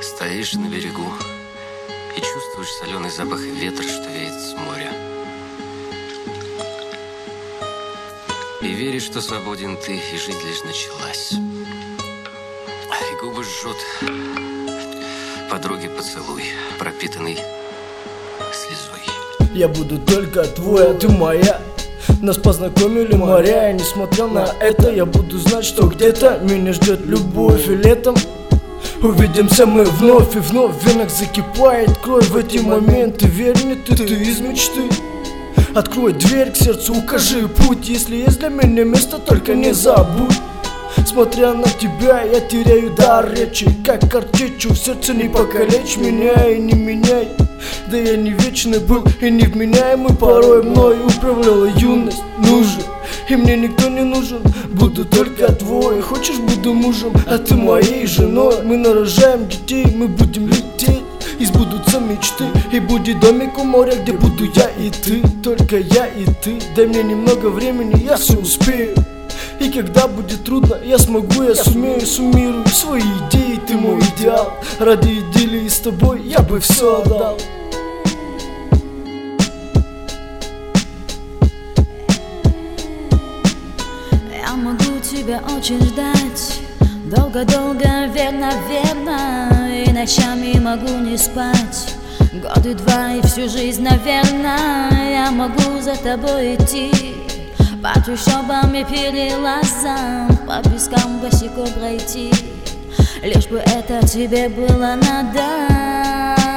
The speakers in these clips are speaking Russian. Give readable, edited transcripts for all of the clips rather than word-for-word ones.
Стоишь на берегу и чувствуешь соленый запах ветра, что веет с моря. И веришь, что свободен ты, и жизнь лишь началась. И губы жжет подруги поцелуй, пропитанный слезой. Я буду только твой, а ты моя. Нас познакомили моря, я не смотрел на это. Я буду знать, что где-то меня ждет любовь. И летом увидимся мы вновь, и вновь в венах закипает кровь. В эти моменты верь мне, ты из мечты. Открой дверь к сердцу, укажи путь. Если есть для меня место, только не забудь. Смотря на тебя, я теряю дар речи, как картечью. В сердце не покалечь меня и не меняй. Да я не вечный был и невменяемый. Порой мной управляла юность. Нужен, и мне никто не нужен. Буду только твой. Хочешь, буду мужем, а ты моей женой. Мы нарожаем детей, мы будем лететь. И сбудутся мечты, и будет домик у моря, где буду я и ты. Только я и ты. Дай мне немного времени, я все успею. И когда будет трудно, я смогу, я сумею. Суммирую свои идеи, ты мой идеал. Ради идиллии с тобой я бы все отдал. Я могу тебя очень ждать, долго-долго, верно, и ночами могу не спать. Годы два и всю жизнь, наверное, я могу за тобой идти. По трущобам и перелазам, по пескам босиком пройти. Лишь бы это тебе было надо.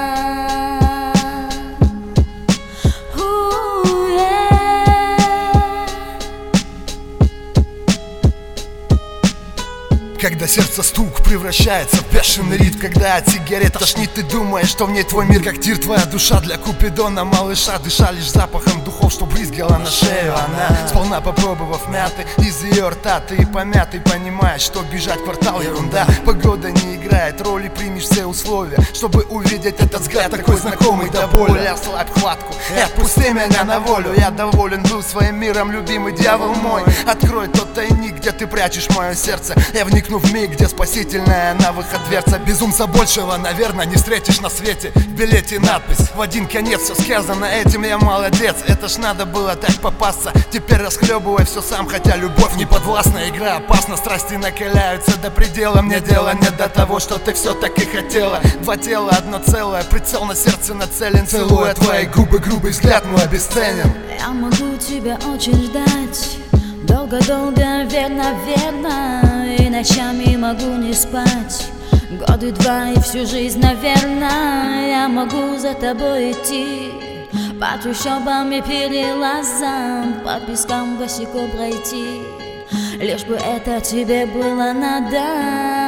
Когда сердце стук превращается в бешеный ритм, когда от сигарет тошнит, ты думаешь, что в ней твой мир как тир. Твоя душа для Купидона, малыша, дыша лишь запахом духов, что брызгала на шею. Она, сполна попробовав мяты из ее рта, ты помятый понимаешь, что бежать в квартал ерунда. Погода не играет роли, примешь все условия, чтобы увидеть этот взгляд, такой знакомый до боли. Ослабь хватку и отпусти меня на волю. Я доволен был своим миром, любимый дьявол мой. Открой тот тайник, где ты прячешь мое сердце. Я вникну в миг, где спасительная на выход дверца. Безумца большего, наверное, не встретишь на свете. В билете надпись в один конец, все сказано этим, я молодец. Это ж надо было так попасться. Теперь расхлебывай все сам, хотя любовь не подвластна. Игра опасна, страсти накаляются до предела. Мне дела нет до того, что ты все так и хотела. Два тела, одно целое, прицел на сердце нацелен. Целуя твои губы, грубый взгляд мой обесценен. Я могу тебя очень ждать, долго-долго, верно, и ночами могу не спать. Годы два и всю жизнь, наверное, я могу за тобой идти. По трущобам и перелазам, по пескам босиком пройти. Лишь бы это тебе было надо.